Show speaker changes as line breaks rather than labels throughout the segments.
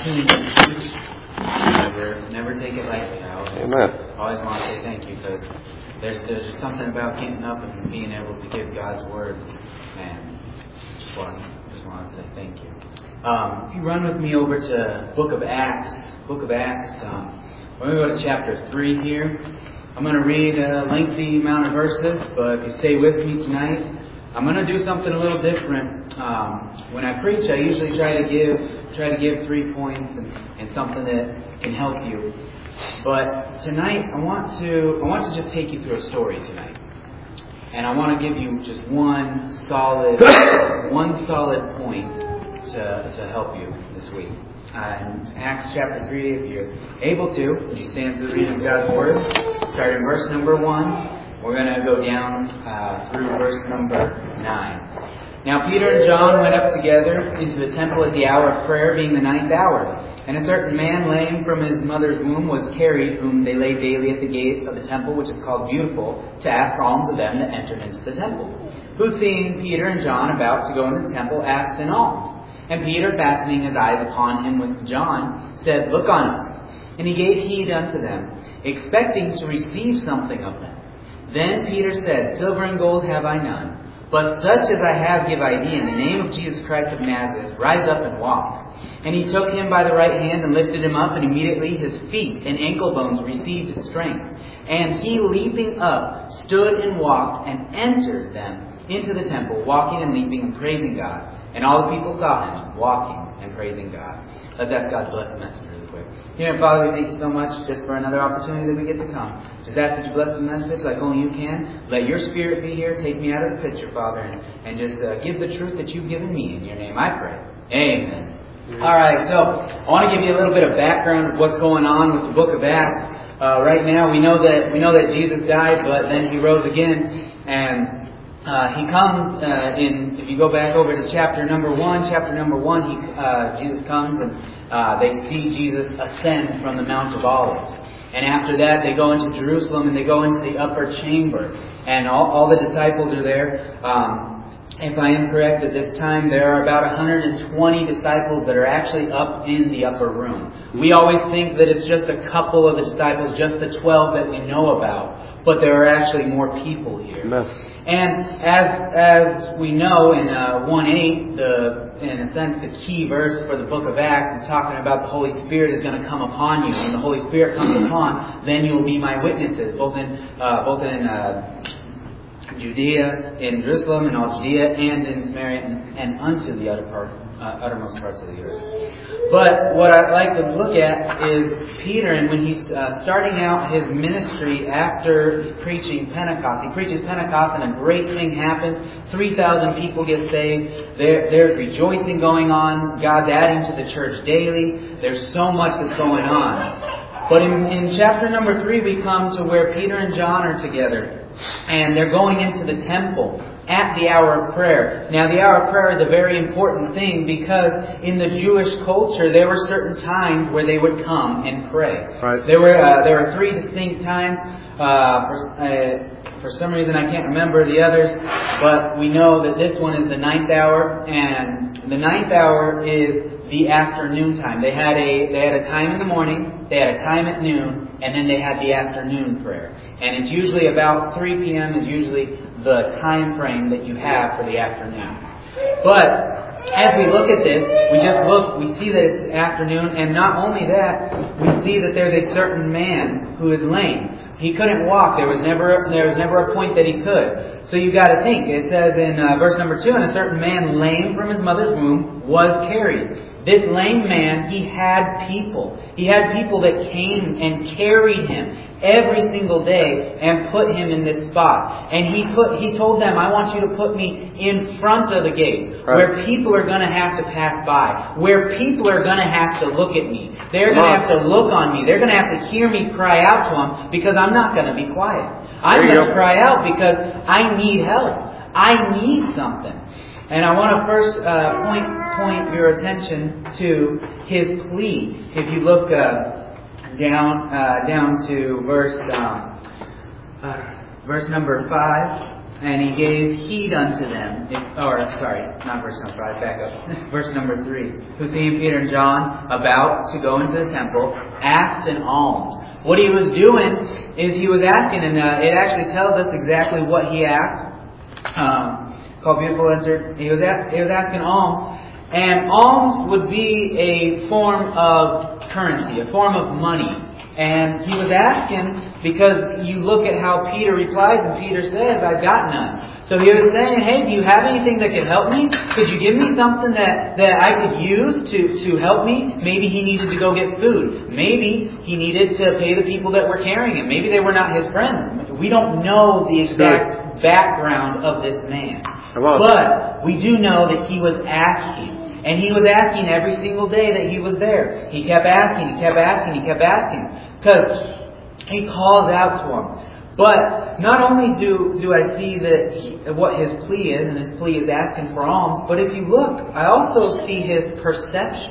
opportunity to teach. Never take it lightly. I always want to say thank you, because there's just something about getting up and being able to give God's word. Man, just want to say thank you. If you run with me over to Book of Acts, we're going to go to chapter 3 here. I'm going to read a lengthy amount of verses, but if you stay with me tonight, I'm going to do something a little different. When I preach, I usually try to give 3 points and something that can help you. But tonight, I want to just take you through a story tonight, and I want to give you just one solid point to help you this week. In Acts chapter 3, if you're able to, would you stand for the reading of God's Word? Starting in verse number 1. We're going to go down through verse number 9. Now Peter and John went up together into the temple at the hour of prayer, being the 9th hour. And a certain man lame from his mother's womb was carried, whom they laid daily at the gate of the temple, which is called Beautiful, to ask alms of them that entered into the temple. Who, seeing Peter and John about to go into the temple, asked an alms. And Peter, fastening his eyes upon him with John, said, "Look on us." And he gave heed unto them, expecting to receive something of them. Then Peter said, "Silver and gold have I none, but such as I have give I thee. In the name of Jesus Christ of Nazareth, rise up and walk." And he took him by the right hand and lifted him up, and immediately his feet and ankle bones received strength. And he, leaping up, stood and walked, and entered them into the temple, walking and leaping and praising God. And all the people saw him walking and praising God. Let's ask God to bless the message really quick. Dear Father, we thank you so much just for another opportunity that we get to come. Just ask that you bless the message like only you can. Let your Spirit be here. Take me out of the picture, Father, and just give the truth that you've given me. In your name I pray. Amen. All right, so I want to give you a little bit of background of what's going on with the book of Acts. Right now, we know that Jesus died, but then he rose again, and he comes if you go back over to chapter number 1, Jesus comes and they see Jesus ascend from the Mount of Olives. And after that, they go into Jerusalem and they go into the upper chamber. And all the disciples are there. If I am correct, at this time, there are about 120 disciples that are actually up in the upper room. We always think that it's just a couple of the disciples, just the 12 that we know about. But there are actually more people here. Amen. And as we know in 1:8, in a sense, the key verse for the book of Acts is talking about the Holy Spirit is going to come upon you. When the Holy Spirit comes upon, then you will be my witnesses, both in Judea, in Jerusalem, in all Judea, and in Samaria, and unto the uttermost parts of the earth. But what I'd like to look at is Peter, and when he's starting out his ministry after preaching Pentecost. He preaches Pentecost, and a great thing happens. 3,000 people get saved. There's rejoicing going on. God's adding to the church daily. There's so much that's going on. But in chapter number 3, we come to where Peter and John are together. And they're going into the temple at the hour of prayer. Now, the hour of prayer is a very important thing because in the Jewish culture, there were certain times where they would come and pray. Right. There were 3 distinct times. For some reason, I can't remember the others, but we know that this one is the 9th hour, and the 9th hour is the afternoon time. They had a time in the morning, they had a time at noon, and then they had the afternoon prayer. And it's usually about 3 p.m. is usually the time frame that you have for the afternoon. But as we look at this, we see that it's afternoon, and not only that, we see that there's a certain man who is lame. He couldn't walk. There was never a point that he could. So you got to think. It says in verse number 2, "And a certain man lame from his mother's womb was carried." This lame man, he had people. He had people that came and carried him every single day and put him in this spot. And he told them, "I want you to put me in front of the gates, where people are going to have to pass by, where people are going to have to look at me. They're going to have to look on me. They're going to have to hear me cry out to them because I'm not going to be quiet. I'm going to cry out because I need help. I need something." And I want to first point your attention to his plea. If you look down to verse number 5, And he gave heed unto them. Not verse number 5, back up. Verse number 3. Who seeing Peter and John about to go into the temple, asked an alms. What he was doing is he was asking, and it actually tells us exactly what he asked. Called Beautiful Answer. He was asking alms. And alms would be a form of currency, a form of money. And he was asking because you look at how Peter replies, and Peter says, I've got none. So he was saying, hey, do you have anything that could help me? Could you give me something that I could use to help me? Maybe he needed to go get food. Maybe he needed to pay the people that were carrying him. Maybe they were not his friends. We don't know the exact background of this man. But we do know that he was asking. And he was asking every single day that he was there. He kept asking, he kept asking, he kept asking. Because he calls out to him. But not only do I see that what his plea is, and his plea is asking for alms, but if you look, I also see his perception.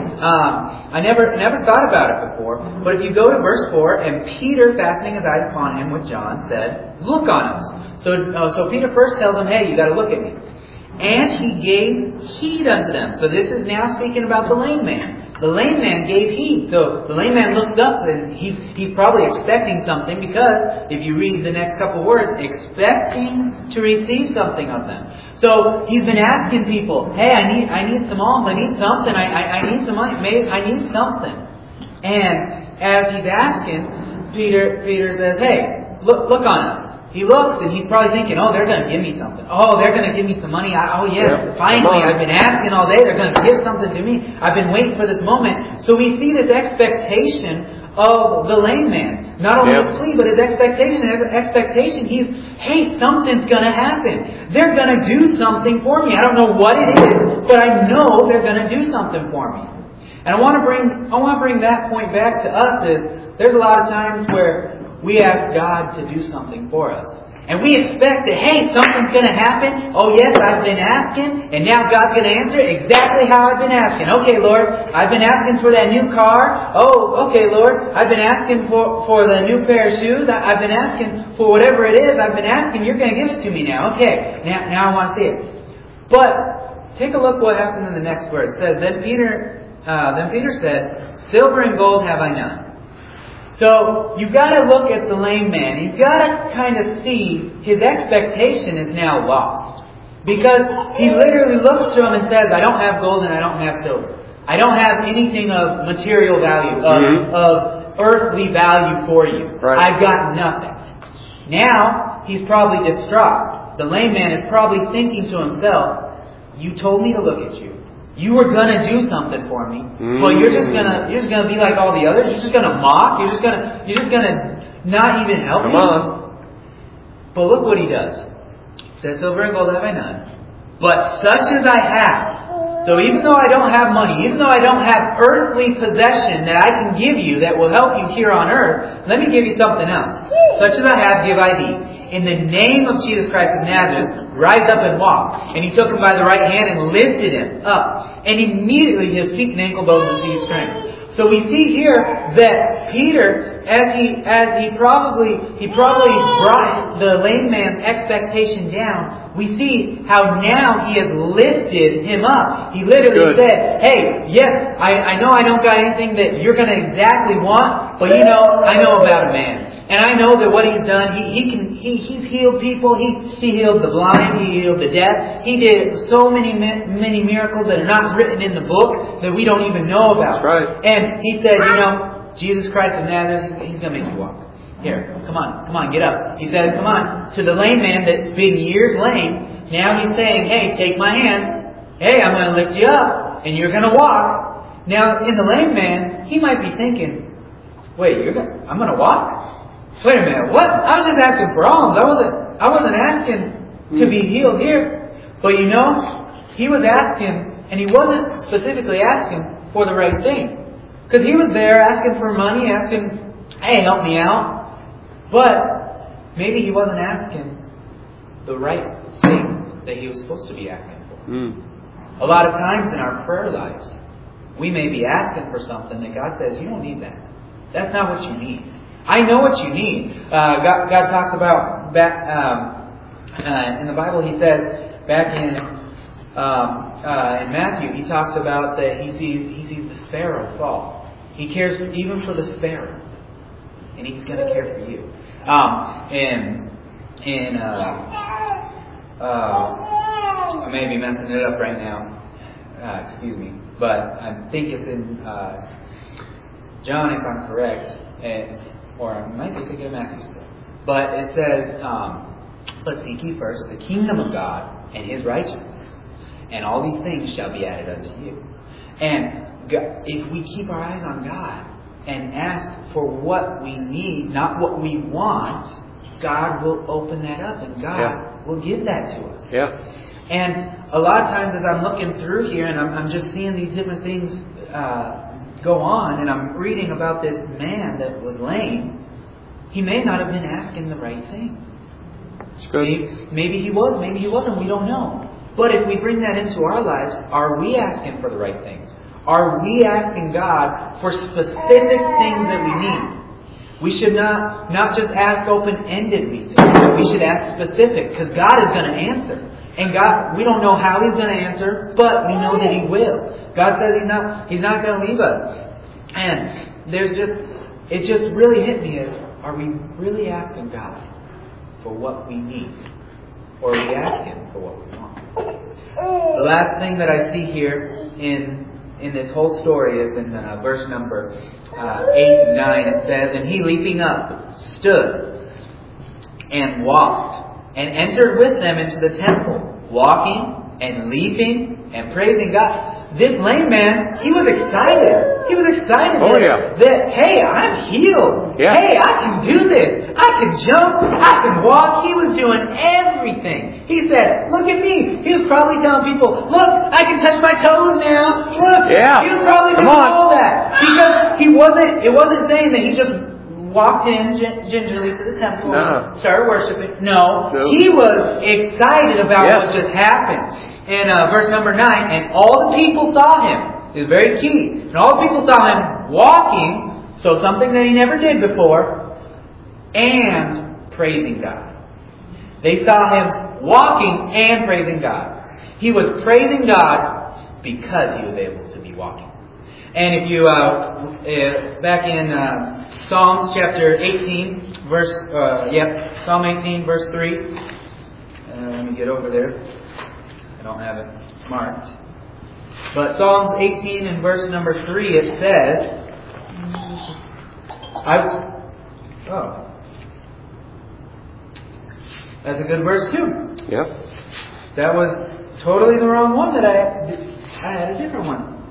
I never thought about it before, but if you go to verse 4, and Peter, fastening his eyes upon him with John, said, look on us. So Peter first tells him, hey, you got to look at me. And he gave heed unto them. So this is now speaking about the lame man. The lame man gave heed. So the lame man looks up and he's probably expecting something, because if you read the next couple words, expecting to receive something of them. So he's been asking people, hey, I need some alms, I need something, I need some money, I need something. And as he's asking, Peter says, hey, look on us. He looks and he's probably thinking, oh, they're going to give me something. Oh, they're going to give me some money. Finally, I've been asking all day. They're going to give something to me. I've been waiting for this moment. So we see this expectation of the lame man. Not only his plea, but his expectation. Hey, something's going to happen. They're going to do something for me. I don't know what it is, but I know they're going to do something for me. And I want to bring that point back to us. Is there's a lot of times where we ask God to do something for us. And we expect that, hey, something's going to happen. Oh, yes, I've been asking, and now God's going to answer exactly how I've been asking. Okay, Lord, I've been asking for that new car. Oh, okay, Lord, I've been asking for the new pair of shoes. I've been asking for whatever it is. I've been asking. You're going to give it to me now. Okay, now I want to see it. But take a look what happens in the next verse. It says, Then Peter said, Silver and gold have I none. So you've got to look at the lame man. You've got to kind of see his expectation is now lost. Because he literally looks to him and says, I don't have gold and I don't have silver. I don't have anything of material value, of earthly value for you. Right. I've got nothing. Now, he's probably distraught. The lame man is probably thinking to himself, you told me to look at you. You were gonna do something for me, but you're just gonna be like all the others. You're just gonna mock. You're just gonna not even help me. But look what he does. He says, Silver and gold have I none, but such as I have. So even though I don't have money, even though I don't have earthly possession that I can give you that will help you here on earth, let me give you something else. Such as I have, give I thee. In the name of Jesus Christ of Nazareth, rise up and walk. And he took him by the right hand and lifted him up. And immediately his feet and ankle bones received strength. So we see here that Peter, as he probably brought the lame man's expectation down, we see how now he has lifted him up. He literally said, hey, yes, I know I don't got anything that you're going to exactly want, but I know about a man. And I know that what he's done, he's healed people. He healed the blind. He healed the deaf. He did so many miracles that are not written in the book that we don't even know about. That's right. And he said, Jesus Christ of Nazareth, he's going to make you walk. Here, come on, get up. He says, come on. To the lame man that's been years lame, now he's saying, hey, take my hand. Hey, I'm going to lift you up, and you're going to walk. Now, in the lame man, he might be thinking, wait, I'm going to walk? Wait a minute, what? I was just asking for alms. I wasn't asking to be healed here. But he was asking, and he wasn't specifically asking for the right thing. Because he was there asking for money, asking, hey, help me out. But maybe he wasn't asking the right thing that he was supposed to be asking for. A lot of times in our prayer lives, we may be asking for something that God says, you don't need that. That's not what you need. I know what you need. God talks about In the Bible, he says, back in Matthew, he talks about that he sees the sparrow fall. He cares even for the sparrow. And He's going to care for you. I may be messing it up right now. Excuse me. But I think it's in John, if I'm correct. Or I might be thinking of Matthew still. But it says, let's seek ye first the kingdom of God and His righteousness, and all these things shall be added unto you. And if we keep our eyes on God and ask for what we need, not what we want, God will open that up and God will give that to us.
Yeah.
And a lot of times as I'm looking through here and I'm just seeing these different things go on, and I'm reading about this man that was lame, he may not have been asking the right things. Maybe he was, maybe he wasn't, we don't know. But if we bring that into our lives, are we asking for the right things? Are we asking God for specific things that we need? We should not just ask open-endedly. We should ask specific, because God is going to answer. And God, we don't know how He's going to answer, but we know that He will. God says He's not going to leave us. And it just really hit me is, are we really asking God for what we need? Or are we asking for what we want? The last thing that I see here in this whole story is in verse number 8 and 9. It says, "And he leaping up stood and walked and entered with them into the temple, walking and leaping and praising God." This lame man, he was excited. He was excited that, hey, I'm healed.
Yeah.
Hey, I can do this. I can jump. I can walk. He was doing everything. He said, look at me. He was probably telling people, look, I can touch my toes now. Look.
Yeah.
He was probably doing all that. Because it wasn't saying that he just walked in gingerly to the temple and started worshiping. No. He was excited about what just happened. In verse number 9, and all the people saw him. It was very key. And all the people saw him walking, so something that he never did before, and praising God. They saw him walking and praising God. He was praising God because he was able to be walking. And if you, back in Psalms chapter 18, Psalm 18, verse 3. Let me get over there. I don't have it marked. But Psalms 18 and verse number 3, it says, that's a good verse too.
Yep.
That was totally the wrong one that I had a different one.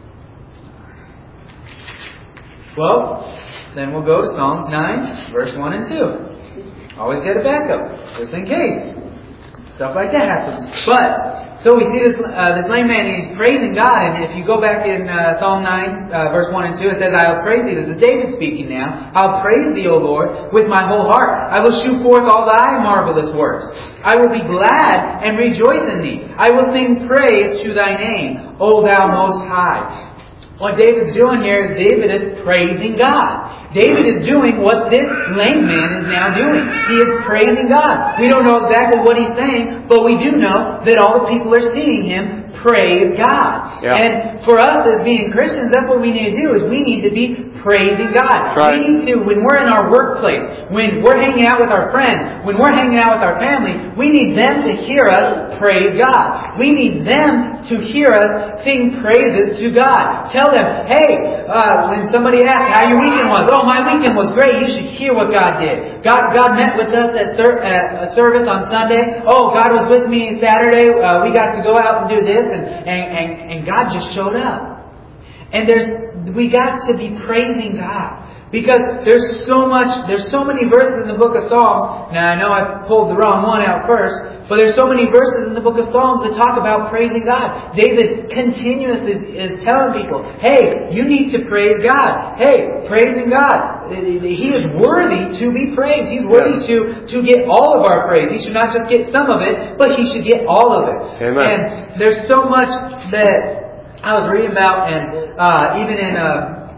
Well, then we'll go to Psalms 9, verse 1 and 2. Always get a backup, just in case. Stuff like that happens. But, so we see this lame man, he's praising God. And if you go back in Psalm 9, verse 1 and 2, it says, I'll praise thee. This is David speaking now. I'll praise thee, O Lord, with my whole heart. I will shew forth all thy marvelous works. I will be glad and rejoice in thee. I will sing praise to thy name, O thou most high. What David's doing here is David is praising God. David is doing what this lame man is now doing. He is praising God. We don't know exactly what he's saying, but we do know that all the people are seeing him praise God. Yeah. And for us as being Christians, that's what we need to do, is we need to be praising God. Right. We need to, when we're in our workplace, when we're hanging out with our friends, when we're hanging out with our family, we need them to hear us praise God. We need them to hear us sing praises to God. Tell them, hey, when somebody asks how your weekend was, oh, my weekend was great, you should hear what God did. God met with us at a service on Sunday. Oh, God was with me Saturday. We got to go out and do this, and God just showed up. And we got to be praising God. Because there's so many verses in the book of Psalms. Now I know I pulled the wrong one out first, but there's so many verses in the book of Psalms that talk about praising God. David continuously is telling people, hey, you need to praise God. Hey, praising God. He is worthy to be praised. He's worthy to get all of our praise. He should not just get some of it, but he should get all of it.
Amen.
And there's so much that I was reading about, and even in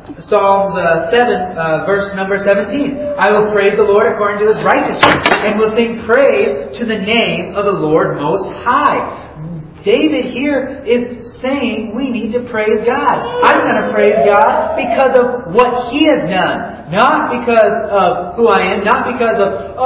Psalms 7, verse number 17. I will praise the Lord according to His righteousness, and will sing praise to the name of the Lord Most High. David here is saying we need to praise God. I'm going to praise God because of what He has done. Not because of who I am. Not because of,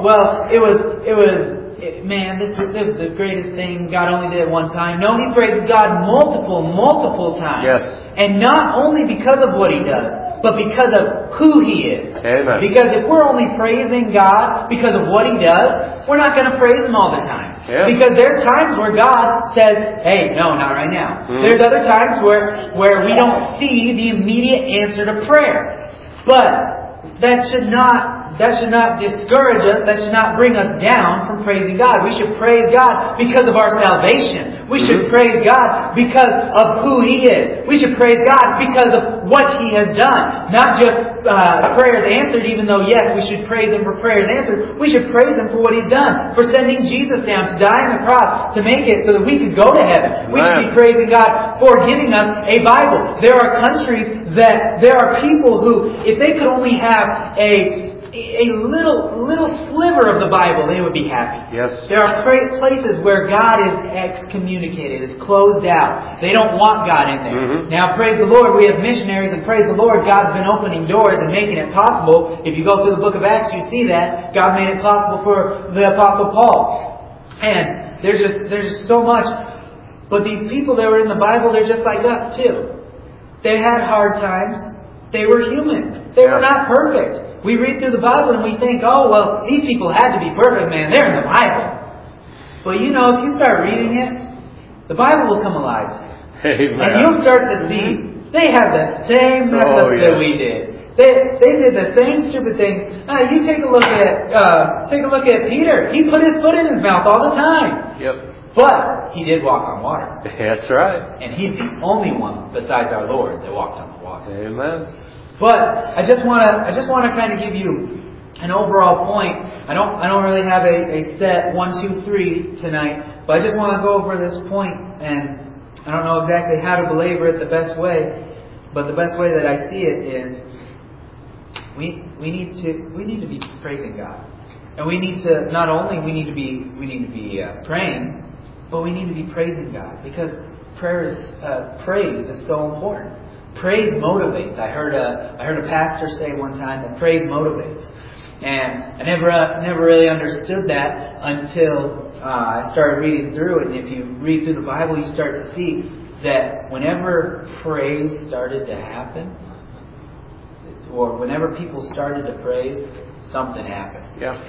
this is the greatest thing God only did one time. No, he praised God multiple times.
Yes.
And not only because of what He does, but because of who He is.
Amen.
Because if we're only praising God because of what He does, we're not going to praise Him all the time.
Yeah.
Because there's times where God says, hey, no, not right now. There's other times where we don't see the immediate answer to prayer. But that should not discourage us. That should not bring us down from praising God. We should praise God because of our salvation. We should praise God because of who He is. We should praise God because of what He has done. Not just prayers answered, even though, yes, we should praise Him for prayers answered. We should praise Him for what He's done. For sending Jesus down to die on the cross to make it so that we could go to heaven. We should be praising God for giving us a Bible. There are countries there are people who, if they could only have a little sliver of the Bible, they would be happy.
Yes.
There are places where God is excommunicated, is closed out. They don't want God in there. Now, praise the Lord, we have missionaries, and praise the Lord, God's been opening doors and making it possible. If you go through the book of Acts, you see that God made it possible for the Apostle Paul. And there's just so much. But these people that were in the Bible, they're just like us too. They had hard times. They were human. They were not perfect. We read through the Bible and we think, oh, well, these people had to be perfect, man. They're in the Bible. But if you start reading it, the Bible will come alive to you.
Amen.
And you'll start to see they have the same methods that we did. They did the same stupid things. You take a look at Peter. He put his foot in his mouth all the time.
Yep.
But he did walk on water.
That's right.
And he's the only one besides our Lord that walked on the water.
Amen.
But I just want to kind of give you an overall point. I don't really have a set 1, 2, 3 tonight, but I just want to go over this point, and I don't know exactly how to belabor it the best way, but the best way that I see it is we need to be praising God, and we need to not only we need to be praying, but we need to be praising God, because praise is so important. Praise motivates. I heard a pastor say one time that praise motivates, and I never really understood that until I started reading through it. And if you read through the Bible, you start to see that whenever praise started to happen, or whenever people started to praise, something happened.
Yeah.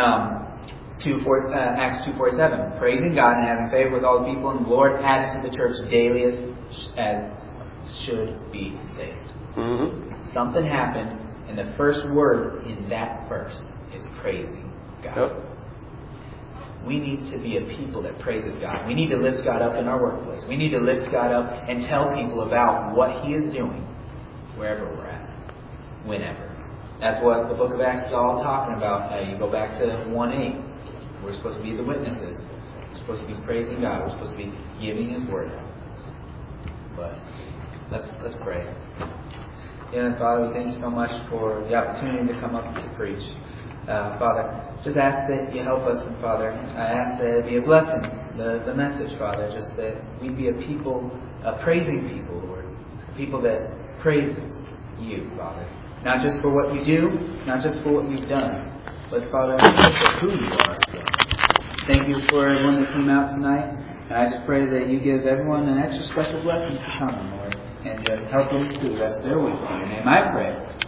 Acts 2:47, praising God and having favor with all the people, and the Lord added to the church daily as should be saved. Something happened, and the first word in that verse is praising God.
Yep.
We need to be a people that praises God. We need to lift God up in our workplace. We need to lift God up and tell people about what He is doing wherever we're at, whenever. That's what the book of Acts is all talking about. You go back to 1:8. We're supposed to be the witnesses. We're supposed to be praising God. We're supposed to be giving His word. But let's pray. Father, we thank You so much for the opportunity to come up to preach. Father, just ask that You help us, and Father, I ask that it be a blessing, the message, Father, just that we be a people, a praising people, Lord, a people that praises You, Father. Not just for what You do, not just for what You've done, but Father, for who You are. So thank You for everyone that came out tonight. And I just pray that You give everyone an extra special blessing for coming, Lord, and just help them through the rest of their week. In Your name I pray.